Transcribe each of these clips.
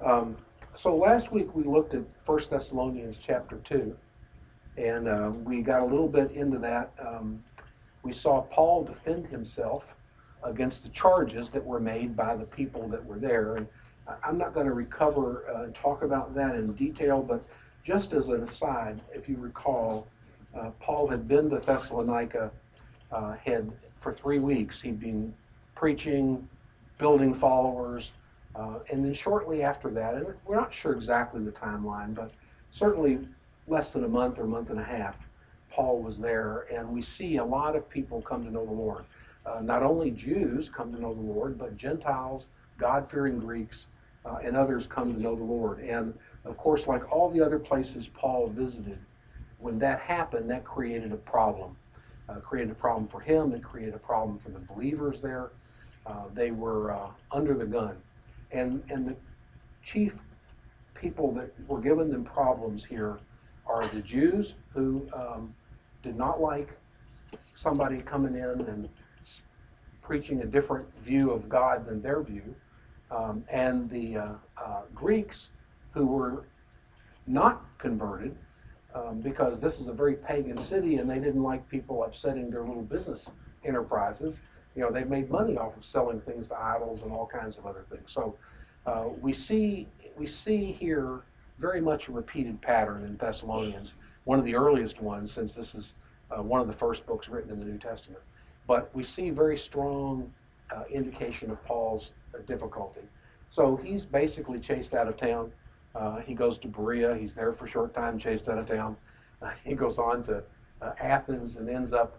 Um, so last week we looked at 1 Thessalonians chapter 2, and we got a little bit into that. We saw Paul defend himself against the charges that were made by the people that were there. And I'm not going to recover and talk about that in detail, but just as an aside, if you recall, Paul had been to Thessalonica, had for 3 weeks. He'd been preaching, building followers, and then shortly after that, and we're not sure exactly the timeline, but certainly less than a month or month and a half, Paul was there, and we see a lot of people come to know the Lord. Not only Jews come to know the Lord, but Gentiles, God-fearing Greeks, and others come to know the Lord. And of course, like all the other places Paul visited, when that happened, that created a problem. Created a problem for him. It created a problem for the believers there. They were under the gun. And the chief people that were giving them problems here are the Jews who did not like somebody coming in and preaching a different view of God than their view, and the Greeks who were not converted because this is a very pagan city and they didn't like people upsetting their little business enterprises. They made money off of selling things to idols and all kinds of other things. So we see here very much a repeated pattern in Thessalonians, one of the earliest ones, since this is one of the first books written in the New Testament. But we see very strong indication of Paul's difficulty. So he's basically chased out of town. He goes to Berea. He's there for a short time, chased out of town. He goes on to Athens and ends up,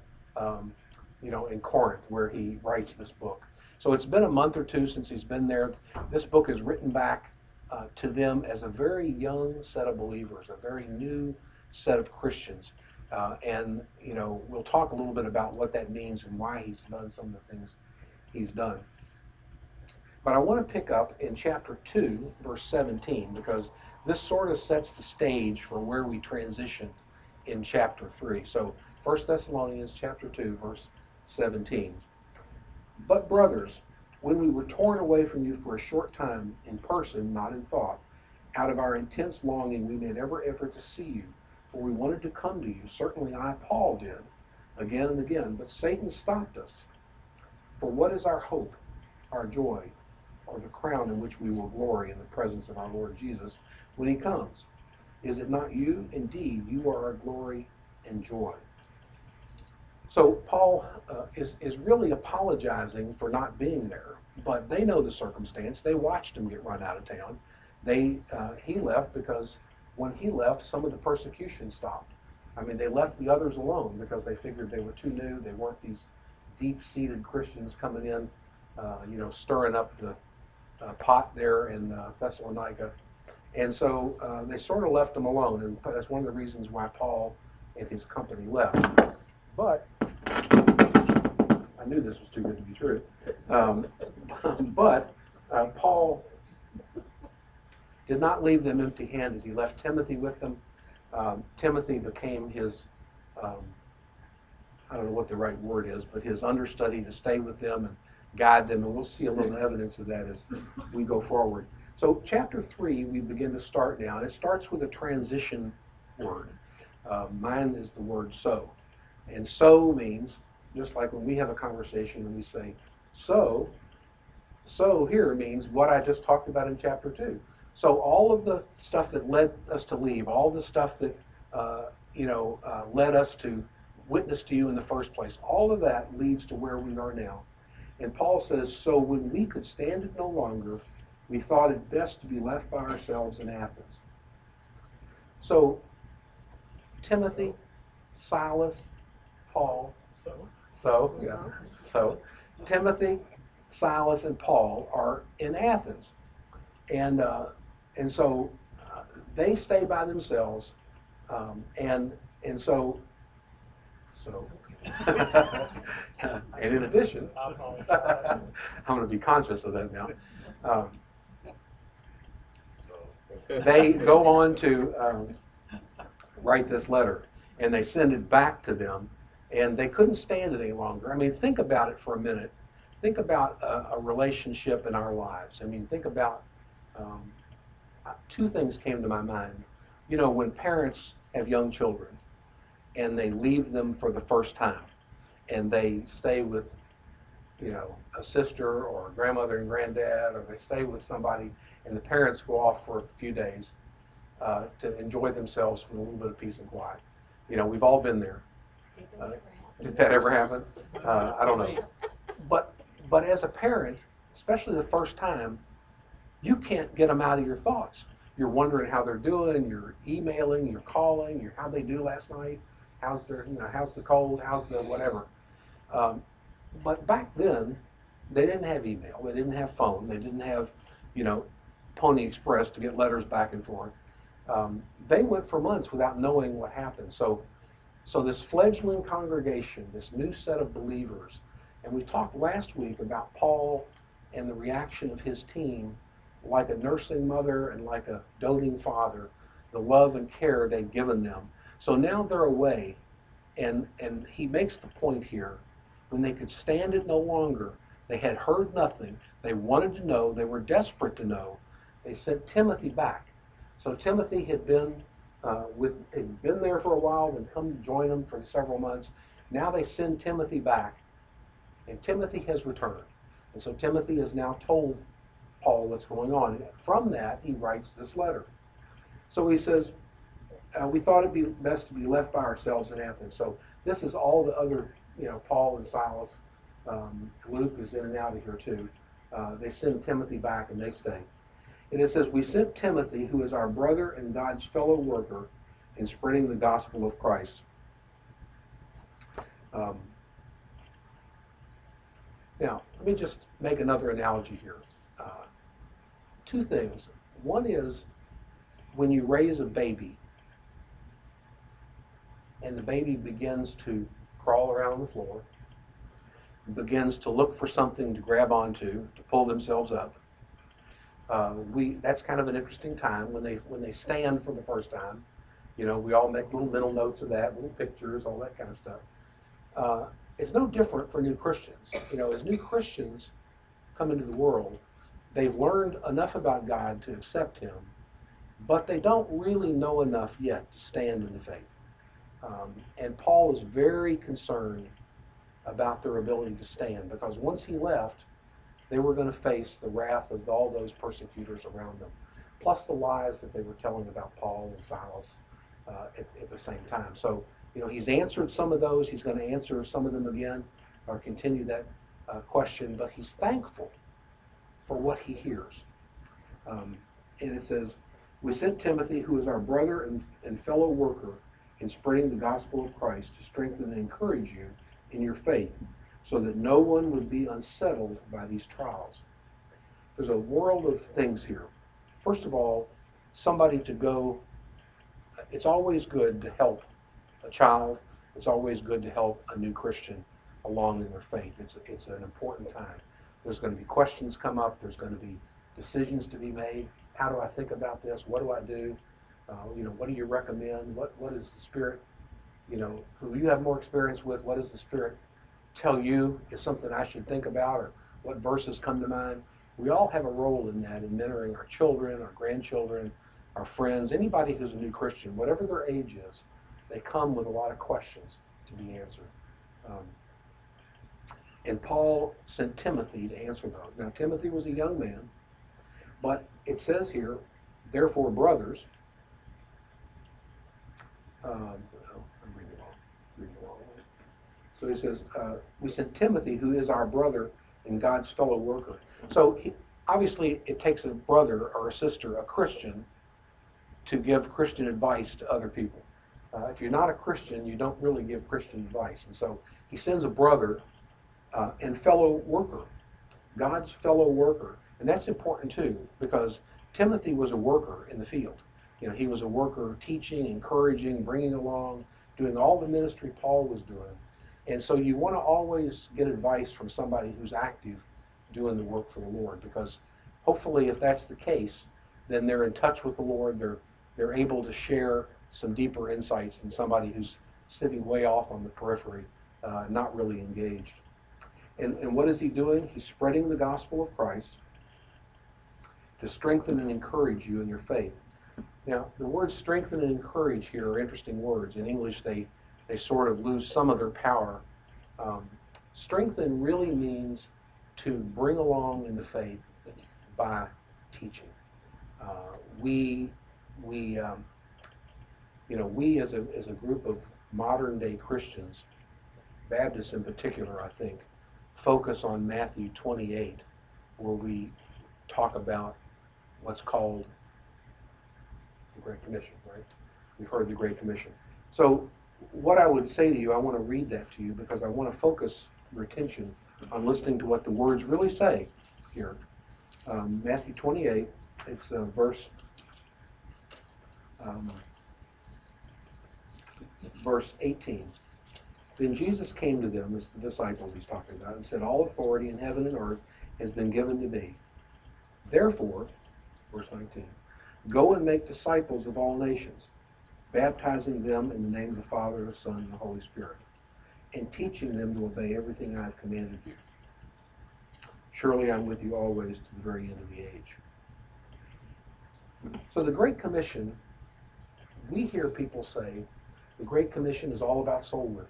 in Corinth, where he writes this book. So it's been a month or two since he's been there. This book is written back to them as a very young set of believers, a very new set of Christians. And we'll talk a little bit about what that means and why he's done some of the things he's done. But I want to pick up in chapter 2, verse 17, because this sort of sets the stage for where we transition in chapter 3. So 1 Thessalonians chapter 2, verse 17. But brothers, when we were torn away from you for a short time in person, not in thought, out of our intense longing we made every effort to see you, for we wanted to come to you. Certainly I, Paul, did, again and again, but Satan stopped us. For what is our hope, our joy, or the crown in which we will glory in the presence of our Lord Jesus when he comes? Is it not you? Indeed, you are our glory and joy. So Paul is really apologizing for not being there, but they know the circumstance. They watched him get run out of town. He left because when he left, some of the persecution stopped. I mean, they left the others alone because they figured they were too new. They weren't these deep-seated Christians coming in, stirring up the pot there in Thessalonica. And so they sort of left them alone, and that's one of the reasons why Paul and his company left. But I knew this was too good to be true. But Paul did not leave them empty-handed. He left Timothy with them. Timothy became his, I don't know what the right word is, but his understudy to stay with them and guide them, and we'll see a little evidence of that as we go forward. So chapter 3, we begin to start now, and it starts with a transition word. Mine is the word so. And so means, just like when we have a conversation and we say, so here means what I just talked about in chapter 2. So all of the stuff that led us to leave, all the stuff that led us to witness to you in the first place, all of that leads to where we are now. And Paul says, so when we could stand it no longer, we thought it best to be left by ourselves in Athens. So Timothy, Silas, Paul, so Timothy, Silas, and Paul are in Athens. And so they stay by themselves, and so and in addition, I'm going to be conscious of that now. They go on to write this letter, and they send it back to them, and they couldn't stand it any longer. I mean, think about it for a minute. Think about a relationship in our lives. I mean, think about two things came to my mind. You know, when parents have young children and they leave them for the first time and they stay with, you know, a sister or a grandmother and granddad, or they stay with somebody and the parents go off for a few days to enjoy themselves with a little bit of peace and quiet. You know, we've all been there. Did that ever happen? I don't know. But as a parent, especially the first time, you can't get them out of your thoughts. You're wondering how they're doing. You're emailing. You're calling. You're how'd they do last night? How's their, you know, how's the cold? How's the whatever? But back then, they didn't have email. They didn't have phone. They didn't have, you know, Pony Express to get letters back and forth. They went for months without knowing what happened. So this fledgling congregation, this new set of believers, and we talked last week about Paul and the reaction of his team, like a nursing mother and like a doting father, the love and care they'd given them. So now they're away, and he makes the point here, when they could stand it no longer, they had heard nothing, they wanted to know, they were desperate to know, they sent Timothy back. So Timothy had been had been there for a while and come to join them for several months. Now they send Timothy back, and Timothy has returned. And so Timothy has now told Paul what's going on. And from that, he writes this letter. So he says, we thought it'd be best to be left by ourselves in Athens. So this is all the other, you know, Paul and Silas. Luke is in and out of here too. They send Timothy back and they stay. And it says, we sent Timothy, who is our brother and God's fellow worker in spreading the gospel of Christ. Now, let me just make another analogy here. Two things. One is when you raise a baby and the baby begins to crawl around the floor, begins to look for something to grab onto, to pull themselves up. That's kind of an interesting time when they stand for the first time. You know, we all make little mental notes of that, little pictures, all that kind of stuff. It's no different for new Christians. You know, as new Christians come into the world, they've learned enough about God to accept Him, but they don't really know enough yet to stand in the faith. And Paul is very concerned about their ability to stand, because once he left, they were going to face the wrath of all those persecutors around them, plus the lies that they were telling about Paul and Silas at the same time. So, you know, he's answered some of those. He's going to answer some of them again, or continue that question, but he's thankful for what he hears. And it says, we sent Timothy, who is our brother and fellow worker in spreading the gospel of Christ, to strengthen and encourage you in your faith, so that no one would be unsettled by these trials. There's a world of things here. First of all, somebody to go, it's always good to help a child. It's always good to help a new Christian along in their faith. It's an important time. There's going to be questions come up. There's going to be decisions to be made. How do I think about this? What do I do? You know, what do you recommend? What is the Spirit, you know, who you have more experience with, what does the Spirit tell you is something I should think about, or what verses come to mind? We all have a role in that, in mentoring our children, our grandchildren, our friends, anybody who's a new Christian, whatever their age is. They come with a lot of questions to be answered. And Paul sent Timothy to answer those. Now, Timothy was a young man, but it says here, therefore, brothers, I'm reading wrong. So he says, we sent Timothy, who is our brother and God's fellow worker. So obviously it takes a brother or a sister, a Christian, to give Christian advice to other people. If you're not a Christian, you don't really give Christian advice. And so he sends a brother and fellow worker, God's fellow worker. And that's important too, because Timothy was a worker in the field. You know, he was a worker teaching, encouraging, bringing along, doing all the ministry Paul was doing. And so you want to always get advice from somebody who's active doing the work for the Lord, because hopefully if that's the case, then they're in touch with the Lord. They're able to share some deeper insights than somebody who's sitting way off on the periphery, not really engaged. And what is he doing? He's spreading the gospel of Christ, to strengthen and encourage you in your faith. Now, the words strengthen and encourage here are interesting words. In English, they sort of lose some of their power. Strengthen really means to bring along in the faith by teaching. We as a group of modern day Christians, Baptists in particular, I think, focus on Matthew 28, where we talk about what's called the Great Commission, right? We've heard the Great Commission. So what I would say to you, I want to read that to you because I want to focus your attention on listening to what the words really say here. Matthew 28, it's verse 18. Then Jesus came to them, it's the disciples he's talking about, and said, all authority in heaven and earth has been given to me. Therefore, verse 19, go and make disciples of all nations, baptizing them in the name of the Father, the Son, and the Holy Spirit, and teaching them to obey everything I have commanded you. Surely I'm with you always to the very end of the age. So the Great Commission, we hear people say, the Great Commission is all about soul winning.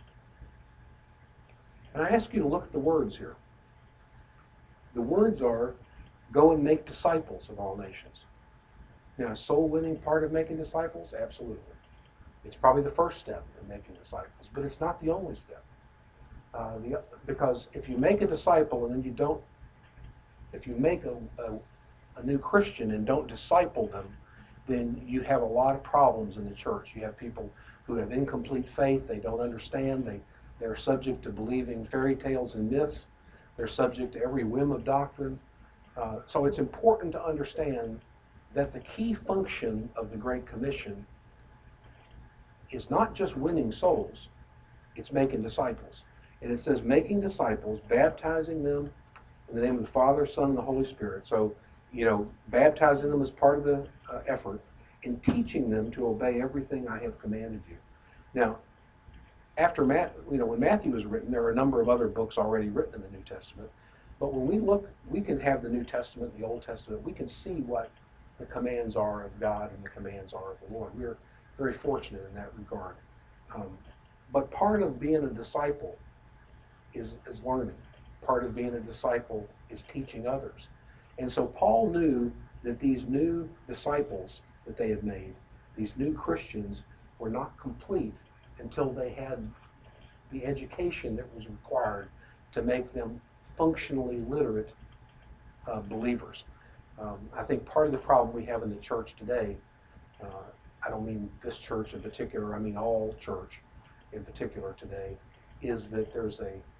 And I ask you to look at the words here. The words are, go and make disciples of all nations. Now, is soul winning part of making disciples? Absolutely. It's probably the first step in making disciples, but it's not the only step. Because if you make a disciple and then you don't, if you make a new Christian and don't disciple them, then you have a lot of problems in the church. You have people who have incomplete faith, they don't understand, they're subject to believing fairy tales and myths, they're subject to every whim of doctrine. So it's important to understand that the key function of the Great Commission is not just winning souls, it's making disciples. And it says making disciples, baptizing them in the name of the Father, Son, and the Holy Spirit. So, baptizing them is part of the effort, and teaching them to obey everything I have commanded you. Now, after when Matthew was written, there are a number of other books already written in the New Testament. But when we look, we can have the New Testament, the Old Testament, we can see what the commands are of God and the commands are of the Lord. We're very fortunate in that regard. But part of being a disciple is learning. Part of being a disciple is teaching others. And so Paul knew that these new disciples that they had made, these new Christians, were not complete until they had the education that was required to make them functionally literate believers. I think part of the problem we have in the church today, I don't mean this church in particular, I mean all church in particular today, is that there's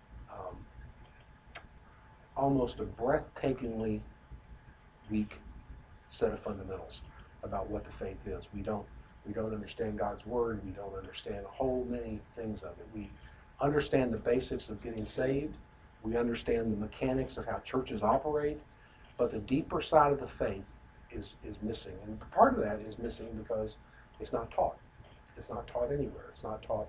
almost a breathtakingly weak set of fundamentals about what the faith is. We don't understand God's Word. We don't understand a whole many things of it. We understand the basics of getting saved. We understand the mechanics of how churches operate. But the deeper side of the faith is missing. And part of that is missing because it's not taught. It's not taught anywhere. It's not taught,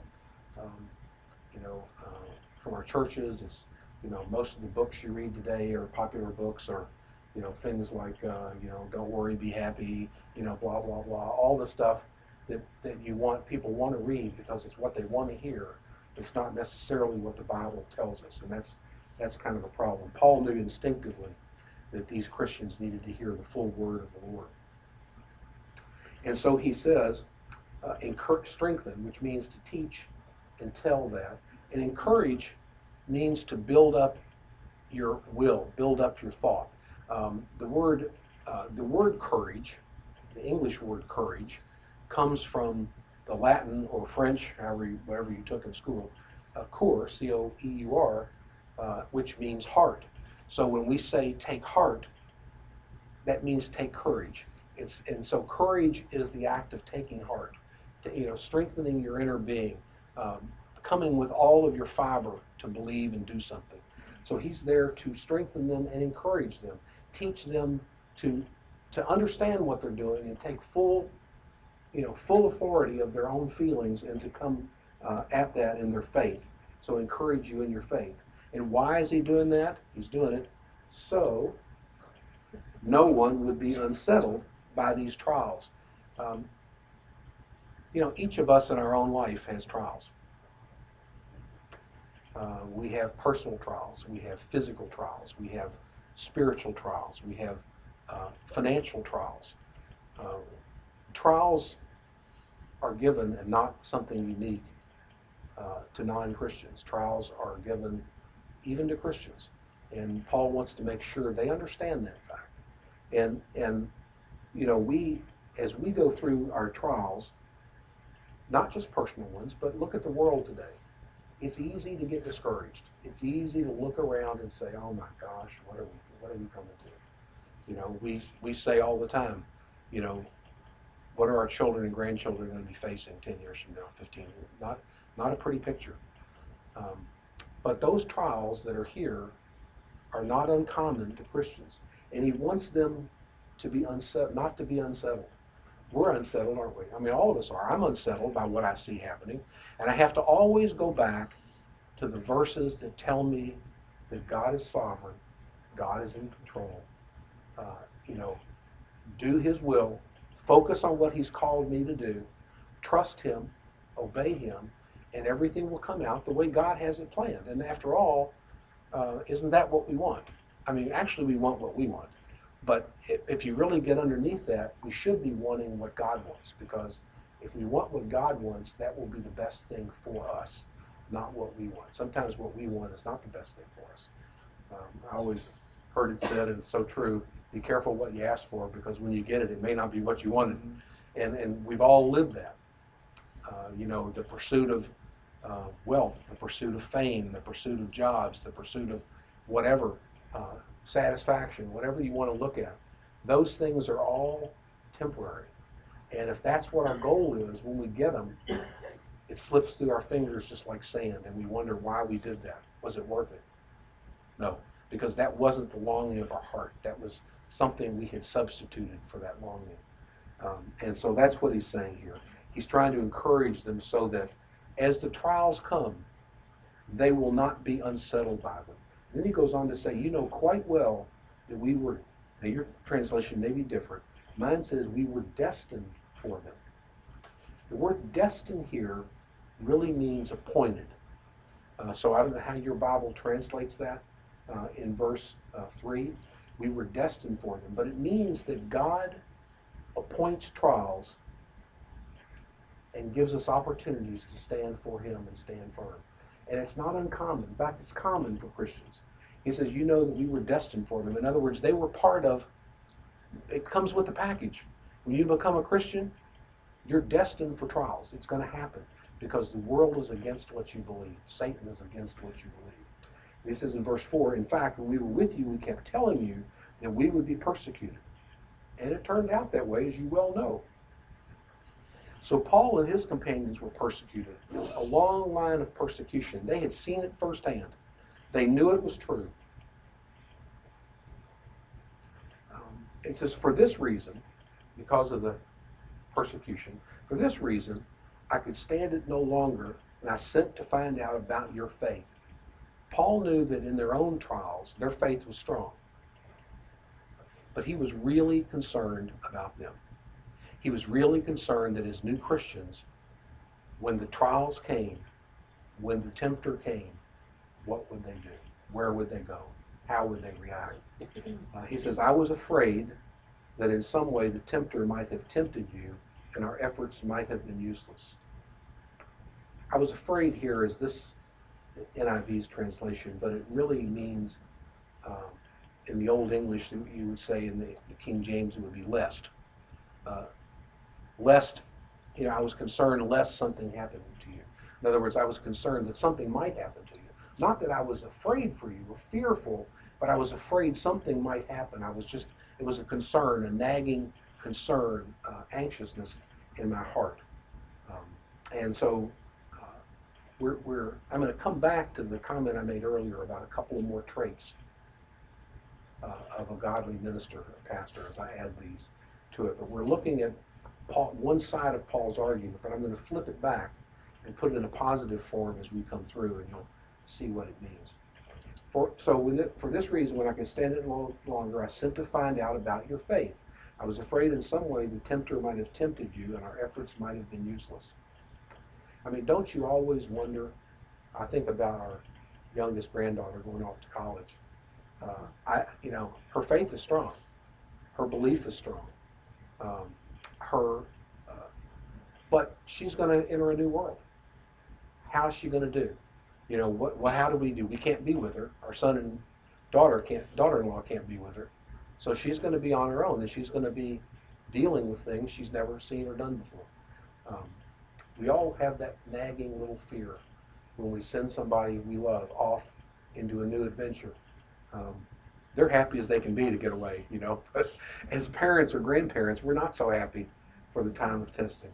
from our churches. It's, most of the books you read today are popular books or, things like, don't worry, be happy, blah, blah, blah. All the stuff that people want to read because it's what they want to hear. It's not necessarily what the Bible tells us. And that's kind of a problem. Paul knew instinctively that these Christians needed to hear the full word of the Lord. And so he says, strengthen, which means to teach and tell that. And encourage means to build up your will, build up your thought. The word courage, the English word courage, comes from the Latin or French, whatever you took in school, coeur, C-O-E-U-R, which means heart. So when we say take heart, that means take courage. And so courage is the act of taking heart, strengthening your inner being, coming with all of your fiber to believe and do something. So he's there to strengthen them and encourage them, teach them to understand what they're doing and take full authority of their own feelings and to come at that in their faith. So encourage you in your faith. And why is he doing that? He's doing it so no one would be unsettled by these trials. Um, each of us in our own life has trials. We have personal trials, we have physical trials, we have spiritual trials, we have financial trials. Uh, Trials are given and not something unique to non-Christians. Trials are given even to Christians. And Paul wants to make sure they understand that fact. And as we go through our trials, not just personal ones, but look at the world today. It's easy to get discouraged. It's easy to look around and say, "Oh my gosh, what are we coming to?" We say all the time, what are our children and grandchildren going to be facing 10 years from now, 15 years? Not a pretty picture. Um, but those trials that are here are not uncommon to Christians, and he wants them to be unsettled, not to be unsettled. We're unsettled, aren't we? I mean, all of us are. I'm unsettled by what I see happening, and I have to always go back to the verses that tell me that God is sovereign, God is in control. Uh, you know, do His will, focus on what He's called me to do, trust Him, obey Him, and everything will come out the way God has it planned. And after all, isn't that what we want? I mean, actually, we want what we want. But if you really get underneath that, we should be wanting what God wants, because if we want what God wants, that will be the best thing for us, not what we want. Sometimes what we want is not the best thing for us. I always heard it said, and it's so true, be careful what you ask for, because when you get it, it may not be what you wanted. And we've all lived that. The pursuit of wealth, the pursuit of fame, the pursuit of jobs, the pursuit of whatever, satisfaction, whatever you want to look at. Those things are all temporary. And if that's what our goal is, when we get them, it slips through our fingers just like sand, and we wonder why we did that. Was it worth it? No, because that wasn't the longing of our heart. That was something we had substituted for that longing. And so that's what he's saying here. He's trying to encourage them so that as the trials come, they will not be unsettled by them. Then he goes on to say, you know quite well that we were, now your translation may be different. Mine says we were destined for them. The word destined here really means appointed. So I don't know how your Bible translates that in verse 3. We were destined for them. But it means that God appoints trials and gives us opportunities to stand for Him and stand firm. And it's not uncommon. In fact, it's common for Christians. He says, you know that we were destined for them. In other words, they were part of, it comes with the package. When you become a Christian, you're destined for trials. It's going to happen because the world is against what you believe. Satan is against what you believe. He says in verse 4, in fact, when we were with you, we kept telling you that we would be persecuted. And it turned out that way, as you well know. So Paul and his companions were persecuted. A long line of persecution. They had seen it firsthand. They knew it was true. It says, for this reason, because of the persecution, for this reason, I could stand it no longer, and I sent to find out about your faith. Paul knew that in their own trials, their faith was strong. But he was really concerned about them. He was really concerned that as new Christians, when the trials came, when the tempter came, what would they do? Where would they go? How would they react? He says, I was afraid that in some way the tempter might have tempted you and our efforts might have been useless. I was afraid here is this NIV's translation, but it really means, in the Old English, you would say in the King James, it would be lest. Lest, I was concerned lest something happened to you. In other words, I was concerned that something might happen to you. Not that I was afraid for you or fearful, but I was afraid something might happen. It was a concern, a nagging concern, anxiousness in my heart. And so I'm going to come back to the comment I made earlier about a couple of more traits of a godly minister, a pastor, as I add these to it. But we're looking at one side of Paul's argument, but I'm going to flip it back and put it in a positive form as we come through, and you'll see what it means. For this reason, when I can stand it no longer, I sent to find out about your faith. I was afraid in some way the tempter might have tempted you and our efforts might have been useless. I mean, don't you always wonder? I think about our youngest granddaughter going off to college. Her faith is strong. Her belief is strong. Um, her, uh, but she's going to enter a new world. How is she going to do? How do we do? We can't be with her. Our son and daughter-in-law can't be with her. So she's going to be on her own, and she's going to be dealing with things she's never seen or done before. We all have that nagging little fear when we send somebody we love off into a new adventure. They're happy as they can be to get away, but as parents or grandparents, we're not so happy for the time of testing.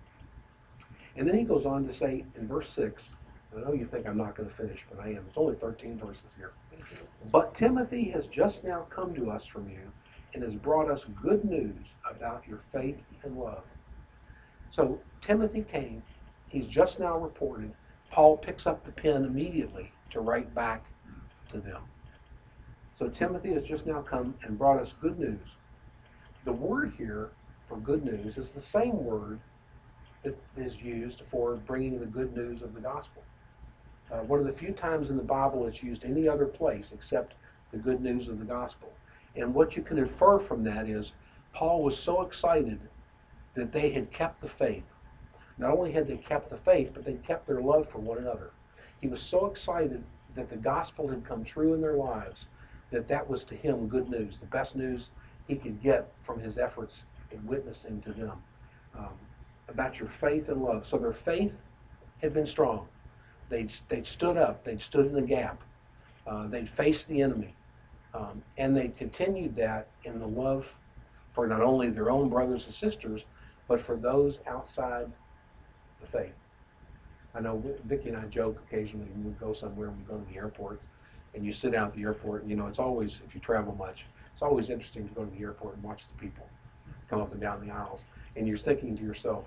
And then he goes on to say in verse 6, I know you think I'm not going to finish, but I am. It's only 13 verses here. But Timothy has just now come to us from you and has brought us good news about your faith and love. So Timothy came. He's just now reported. Paul picks up the pen immediately to write back to them. So Timothy has just now come and brought us good news. The word here for good news is the same word that is used for bringing the good news of the gospel. One of the few times in the Bible it's used any other place except the good news of the gospel. And what you can infer from that is Paul was so excited that they had kept the faith. Not only had they kept the faith, but they'd kept their love for one another. He was so excited that the gospel had come true in their lives that was to him good news, the best news he could get from his efforts in witnessing to them about your faith and love. So their faith had been strong. They'd stood up. They'd stood in the gap. They'd faced the enemy. And they continued that in the love for not only their own brothers and sisters, but for those outside the faith. I know Vicki and I joke occasionally when we go somewhere, we go to the airport, and you sit down at the airport, and it's always, if you travel much, it's always interesting to go to the airport and watch the people come up and down the aisles. And you're thinking to yourself,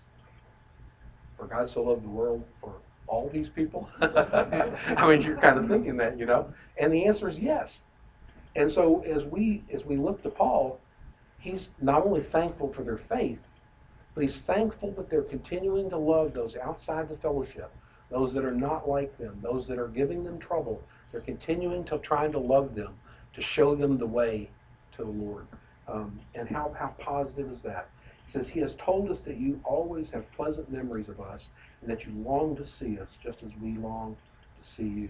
for God so loved the world, for all these people? I mean, you're kind of thinking that, And the answer is yes. And so as we look to Paul, he's not only thankful for their faith, but he's thankful that they're continuing to love those outside the fellowship, those that are not like them, those that are giving them trouble. They're continuing to trying to love them, to show them the way to the Lord. And how positive is that? He says, he has told us that you always have pleasant memories of us and that you long to see us just as we long to see you.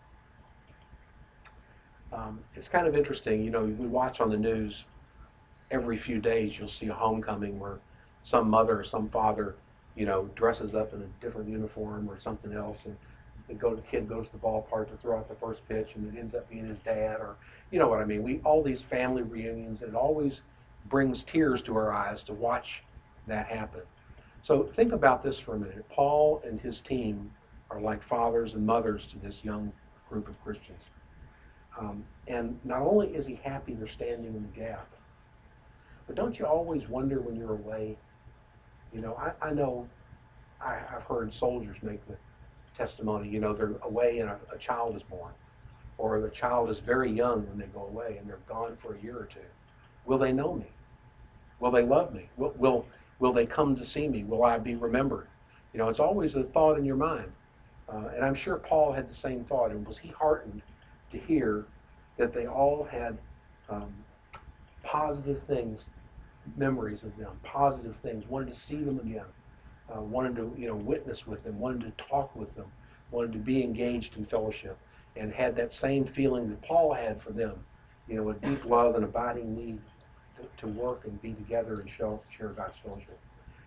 It's kind of interesting, we watch on the news every few days, you'll see a homecoming where some mother or some father, dresses up in a different uniform or something else, and the kid goes to the ballpark to throw out the first pitch, and it ends up being his dad, or you know what I mean. All these family reunions, and it always brings tears to our eyes to watch that happen. So think about this for a minute. Paul and his team are like fathers and mothers to this young group of Christians. And not only is he happy they're standing in the gap, but don't you always wonder when you're away? I know I've heard soldiers make the testimony, they're away and a child is born, or the child is very young when they go away and they're gone for a year or two. Will they know me? Will they love me? Will they come to see me? Will I be remembered? It's always a thought in your mind. And I'm sure Paul had the same thought, and was he heartened to hear that they all had positive things, memories of them, positive things, wanted to see them again, wanted to witness with them, wanted to talk with them, wanted to be engaged in fellowship, and had that same feeling that Paul had for them, a deep love and abiding need to work and be together and share God's fellowship.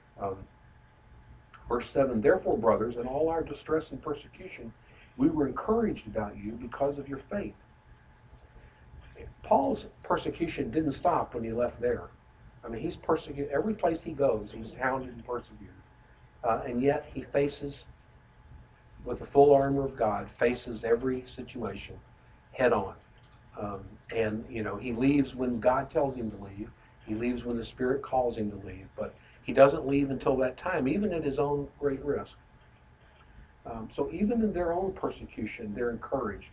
Verse 7, therefore, brothers, in all our distress and persecution, we were encouraged about you because of your faith. Paul's persecution didn't stop when he left there. I mean, he's persecuted. Every place he goes, he's hounded and persecuted. And yet he faces, with the full armor of God, faces every situation head on. And he leaves when God tells him to leave. He leaves when the Spirit calls him to leave. But he doesn't leave until that time, even at his own great risk. So even in their own persecution, they're encouraged.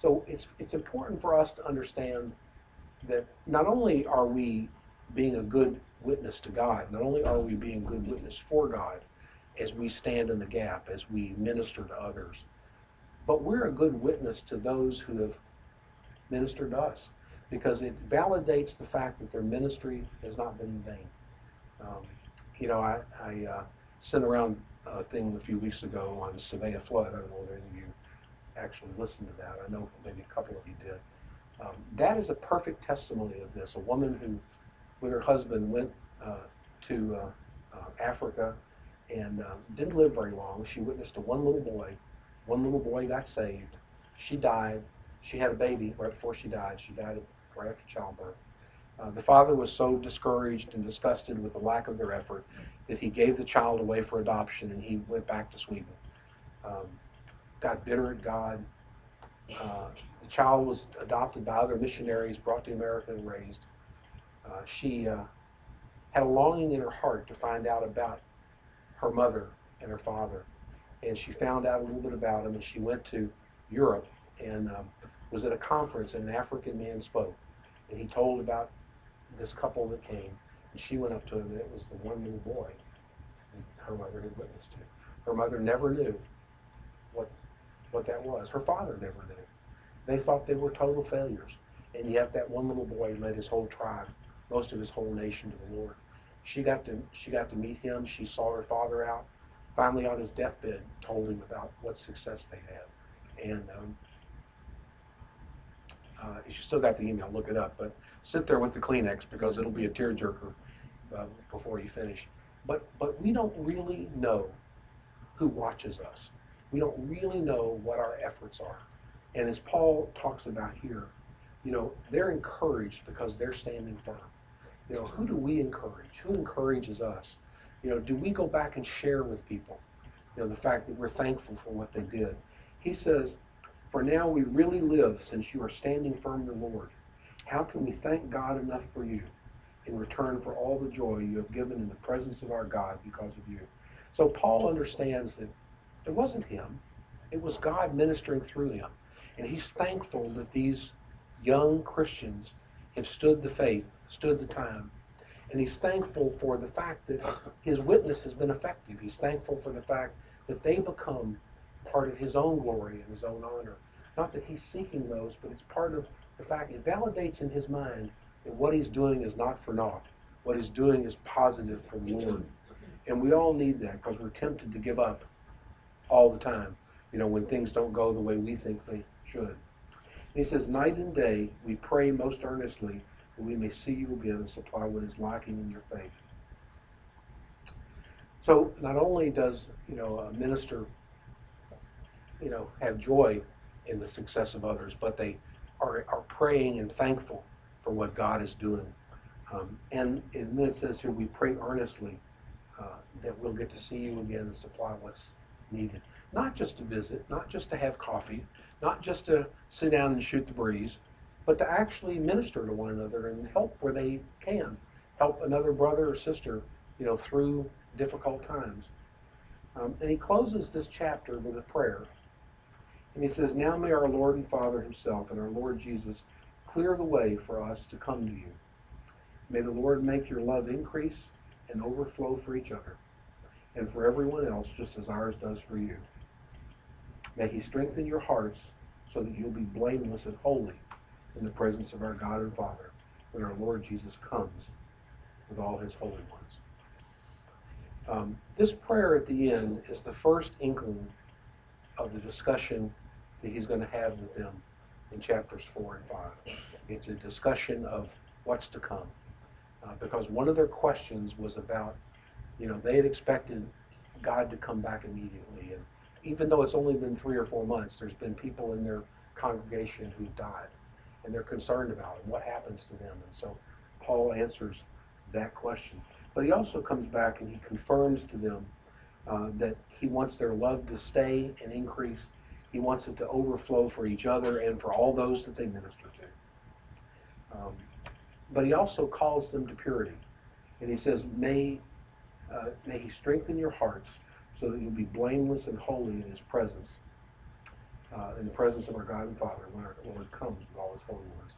So it's important for us to understand that not only are we being a good witness to God, not only are we being a good witness for God as we stand in the gap, as we minister to others, but we're a good witness to those who have ministered to us because it validates the fact that their ministry has not been in vain. Um, I sent around a thing a few weeks ago on Savannah flood. I don't know if any of you actually listened to that. I know maybe a couple of you did. That is a perfect testimony of this. A woman who, with her husband, went to Africa and didn't live very long. She witnessed to one little boy. One little boy got saved. She died. She had a baby right before she died. She died right after childbirth. The father was so discouraged and disgusted with the lack of their effort that he gave the child away for adoption and he went back to Sweden. Um, got bitter at God. The child was adopted by other missionaries, brought to America and raised. She had a longing in her heart to find out about her mother and her father. And she found out a little bit about him, and she went to Europe and was at a conference, and an African man spoke. And he told about this couple that came, and she went up to him, and it was the one little boy that her mother had witnessed to. Her mother never knew what that was. Her father never knew. They thought they were total failures. And yet that one little boy led his whole tribe, most of his whole nation to the Lord. She got to meet him. She saw her father out. Finally, on his deathbed, told him about what success they had. And you still got the email, look it up. But sit there with the Kleenex because it'll be a tearjerker before you finish. But we don't really know who watches us. We don't really know what our efforts are. And as Paul talks about here, they're encouraged because they're standing firm. Who do we encourage? Who encourages us? Do we go back and share with people, the fact that we're thankful for what they did? He says, for now we really live since you are standing firm in the Lord. How can we thank God enough for you in return for all the joy you have given in the presence of our God because of you? So Paul understands that it wasn't him. It was God ministering through him. And he's thankful that these young Christians have stood the faith, stood the time. And he's thankful for the fact that his witness has been effective. He's thankful for the fact that they become part of his own glory and his own honor. Not that he's seeking those, but it's part of the fact it validates in his mind that what he's doing is not for naught. What he's doing is positive for the Lord. And we all need that because we're tempted to give up all the time, when things don't go the way we think they should. And he says, night and day we pray most earnestly that we may see you again and supply what is lacking in your faith. So not only does a minister have joy in the success of others, but they are praying and thankful for what God is doing. And then it says here, we pray earnestly that we'll get to see you again and supply what's needed. Not just to visit, not just to have coffee, not just to sit down and shoot the breeze, but to actually minister to one another and help where they can. Help another brother or sister, through difficult times. And he closes this chapter with a prayer. And he says, now may our Lord and Father himself and our Lord Jesus clear the way for us to come to you. May the Lord make your love increase and overflow for each other and for everyone else, just as ours does for you. May he strengthen your hearts so that you'll be blameless and holy in the presence of our God and Father when our Lord Jesus comes with all his holy ones. This prayer at the end is the first inkling of the discussion that he's going to have with them in chapters 4 and 5. It's a discussion of what's to come. Because one of their questions was about, they had expected God to come back immediately. And even though it's only been 3 or 4 months, there's been people in their congregation who've died. And they're concerned about it. What happens to them? And so Paul answers that question. But he also comes back and he confirms to them that he wants their love to stay and increase. He wants it to overflow for each other and for all those that they minister to. But he also calls them to purity. And he says, may he strengthen your hearts so that you'll be blameless and holy in his presence. in the presence of our God and Father when our Lord comes with all his holy ones.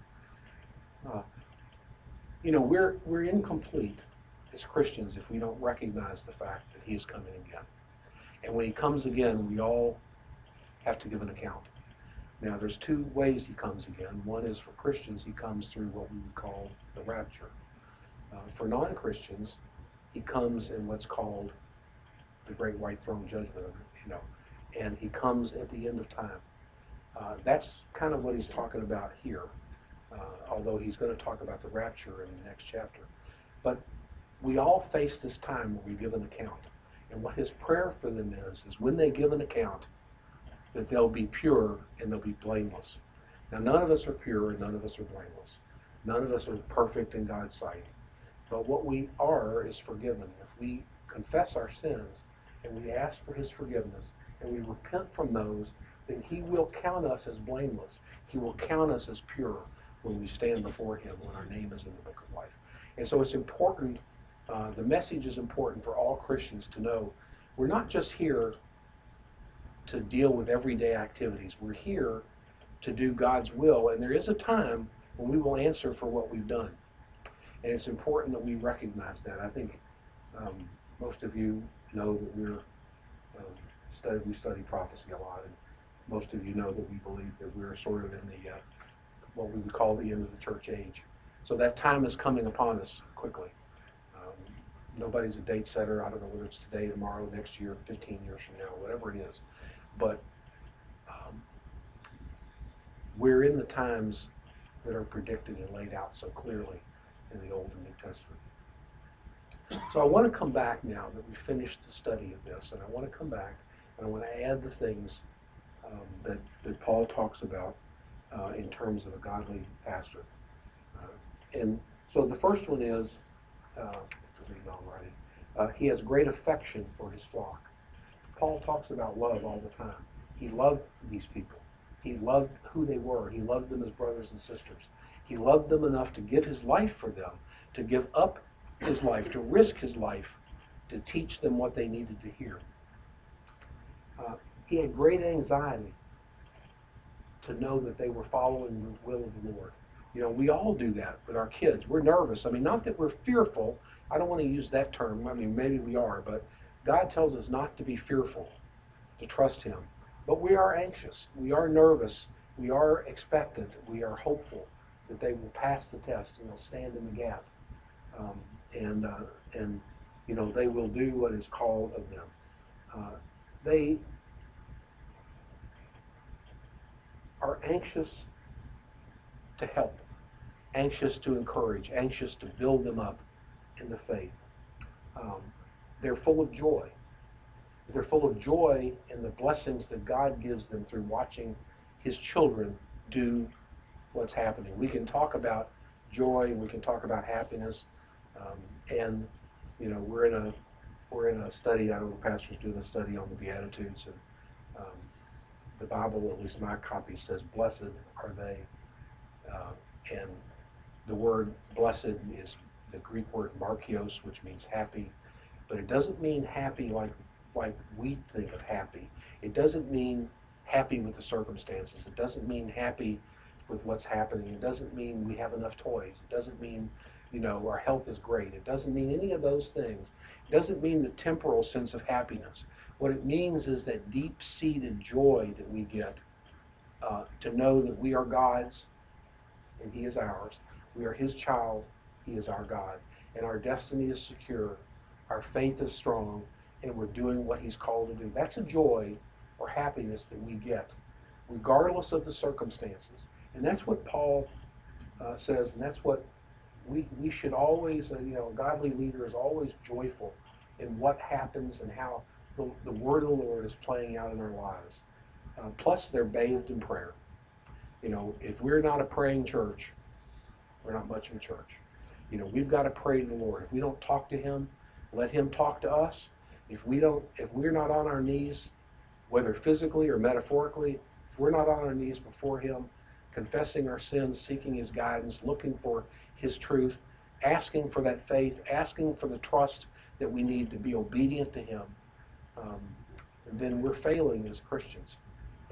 We're incomplete as Christians if we don't recognize the fact that he is coming again. And when he comes again, we all have to give an account. Now, there's two ways he comes again. One is for Christians, he comes through what we would call the rapture. For non-Christians, he comes in what's called the Great White Throne Judgment, and he comes at the end of time. That's kind of what he's talking about here, although he's going to talk about the rapture in the next chapter. But we all face this time where we give an account. And what his prayer for them is when they give an account, that they'll be pure and they'll be blameless. Now, none of us are pure and none of us are blameless. None of us are perfect in God's sight. But what we are is forgiven. If we confess our sins and we ask for his forgiveness and we repent from those, then he will count us as blameless. He will count us as pure when we stand before him, when our name is in the book of life. And so it's important, the message is important for all Christians to know we're not just here to deal with everyday activities. We're here to do God's will, and there is a time when we will answer for what we've done. And it's important that we recognize that. I think most of you know that we study prophecy a lot, and most of you know that we believe that we're sort of in the what we would call the end of the church age. So that time is coming upon us quickly. Nobody's a date setter. I don't know whether it's today, tomorrow, next year, 15 years from now, whatever it is. But we're in the times that are predicted and laid out so clearly in the Old and New Testament. So I want to come back now that we've finished the study of this, and I want to come back and I want to add the things that Paul talks about in terms of a godly pastor. And so the first one is, he has great affection for his flock. Paul talks about love all the time. He loved these people. He loved who they were. He loved them as brothers and sisters. He loved them enough to give his life for them, to give up his life, to risk his life, to teach them what they needed to hear. He had great anxiety to know that they were following the will of the Lord. We all do that with our kids. We're nervous. Not that we're fearful. I don't want to use that term. Maybe we are, but God tells us not to be fearful, to trust him. But we are anxious. We are nervous. We are expectant. We are hopeful that they will pass the test and they'll stand in the gap. And they will do what is called of them. They are anxious to help, anxious to encourage, anxious to build them up in the faith. They're full of joy. They're full of joy in the blessings that God gives them through watching his children do what's happening. We can talk about joy, we can talk about happiness, and we're in a study. I know the pastor's doing a study on the Beatitudes, and the Bible, at least my copy, says, "Blessed are they," and the word "blessed" is the Greek word "markios," which means happy, but it doesn't mean happy like we think of happy. It doesn't mean happy with the circumstances. It doesn't mean happy with what's happening. It doesn't mean we have enough toys. It doesn't mean, our health is great. It doesn't mean any of those things. It doesn't mean the temporal sense of happiness. What it means is that deep-seated joy that we get to know that we are God's and he is ours. We are his child. He is our God. And our destiny is secure. Our faith is strong. And we're doing what he's called to do. That's a joy or happiness that we get, regardless of the circumstances. And that's what Paul says, and that's what we should always, a godly leader is always joyful in what happens and how the word of the Lord is playing out in our lives. Plus, they're bathed in prayer. If we're not a praying church, we're not much of a church. We've got to pray to the Lord. If we don't talk to him, let him talk to us. If we're not on our knees, whether physically or metaphorically, if we're not on our knees before him, confessing our sins, seeking his guidance, looking for his truth, asking for that faith, asking for the trust that we need to be obedient to him, then we're failing as Christians.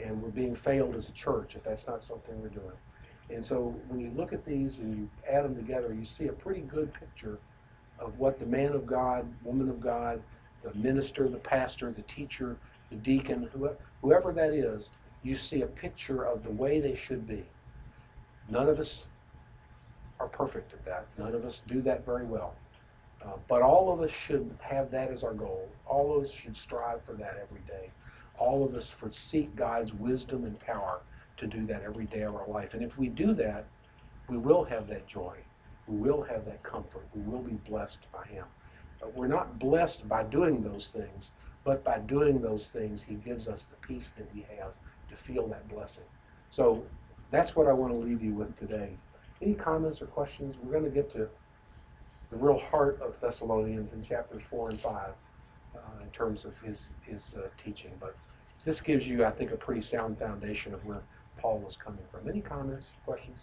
and we're being failed as a church if that's not something we're doing. And so when you look at these and you add them together, you see a pretty good picture of what the man of God, woman of God, the minister, the pastor, the teacher, the deacon, whoever that is, you see a picture of the way they should be. None of us are perfect at that. None of us do that very well. But all of us should have that as our goal. All of us should strive for that every day. All of us seek God's wisdom and power to do that every day of our life. And if we do that, we will have that joy. We will have that comfort. We will be blessed by Him. We're not blessed by doing those things, but by doing those things, He gives us the peace that we have to feel that blessing. So that's what I want to leave you with today. Any comments or questions? We're going to get to the real heart of Thessalonians in chapters 4 and 5 in terms of his teaching. But this gives you, I think, a pretty sound foundation of where Paul was coming from. Any comments, questions?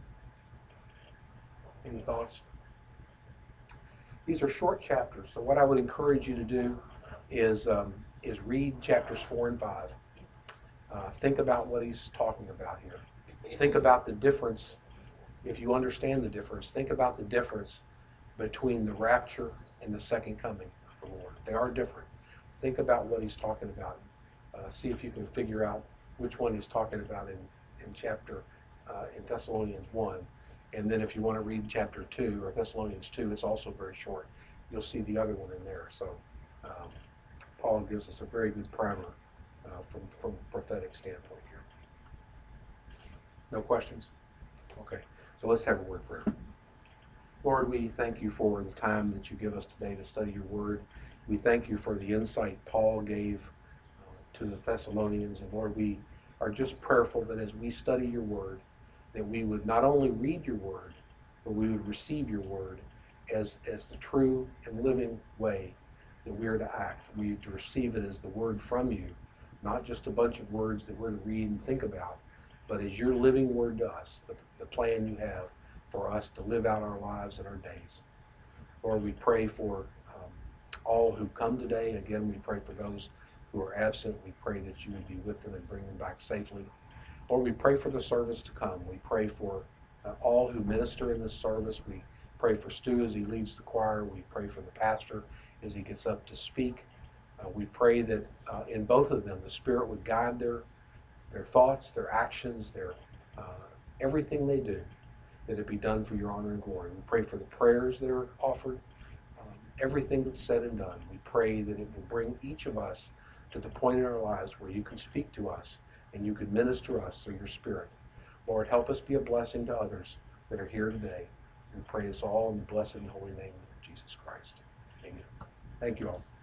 Any thoughts? These are short chapters, so what I would encourage you to do is read chapters 4 and 5. Think about what he's talking about here. Think about the difference. If you understand the difference, think about the difference between the rapture and the second coming of the Lord. They are different. Think about what he's talking about. See if you can figure out which one he's talking about in Thessalonians 1. And then if you want to read chapter 2 or Thessalonians 2, it's also very short. You'll see the other one in there. So Paul gives us a very good primer from a prophetic standpoint here. No questions? Okay. So let's have a word prayer. Lord, we thank you for the time that you give us today to study your word. We thank you for the insight Paul gave to the Thessalonians. And Lord, we are just prayerful that as we study your word, that we would not only read your word, but we would receive your word as the true and living way that we are to act. We are to receive it as the word from you, not just a bunch of words that we're to read and think about, but as your living word to us, the plan you have for us to live out our lives and our days. Lord, we pray for all who come today. Again, we pray for those who are absent. We pray that you would be with them and bring them back safely. Lord, we pray for the service to come. We pray for all who minister in this service. We pray for Stu as he leads the choir. We pray for the pastor as he gets up to speak. We pray that in both of them, the Spirit would guide their thoughts, their actions, their everything they do, that it be done for your honor and glory. We pray for the prayers that are offered, everything that's said and done. We pray that it will bring each of us to the point in our lives where you can speak to us and you can minister us through your Spirit. Lord, help us be a blessing to others that are here today. We pray this all in the blessed and holy name of Jesus Christ. Amen. Thank you all.